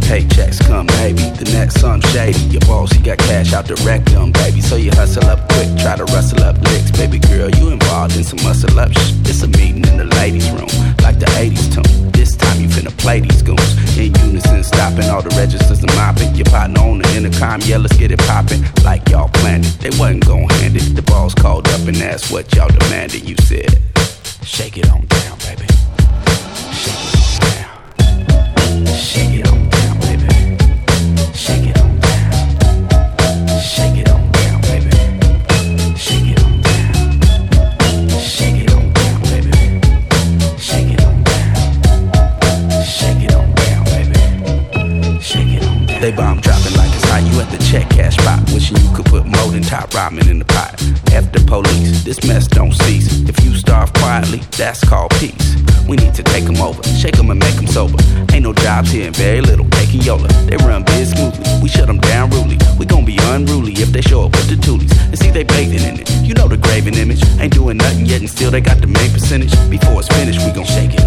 paychecks come, baby. The next some shady. Your boss, he got cash out direct them, baby. So you hustle up quick, try to rustle up licks. Baby girl, you involved in some muscle up shit. It's a meeting in the ladies' room, like the 80s tune. This time you finna play these goons. In unison, stopping all the registers and mopping. Your partner on the intercom, yeah, let's get it poppin'. Like y'all planned it, they wasn't gon' hand it. The boss called up and asked what y'all demanded. You said, shake it on down, baby. Shake it on down. Shake it on down, baby. Shake it on down. Shake it on down, baby. Shake it on down. Shake it on down, baby. Shake it on down. Shake it on down, baby. Shake it on down. They bomb dropping like it's hot. You at the check cash spot, wishing you could put more than top ramen in the pot. F the police, this mess don't cease. If you starve quietly, that's called peace. We need to take them over, shake them and make them sober. Ain't no jobs here and very little taking Yola. They run biz smoothly, we shut them down rudely. We gon' be unruly if they show up with the toolies. And see they bathing in it, you know the graven image. Ain't doing nothing yet and still they got the main percentage. Before it's finished, we gon' shake it.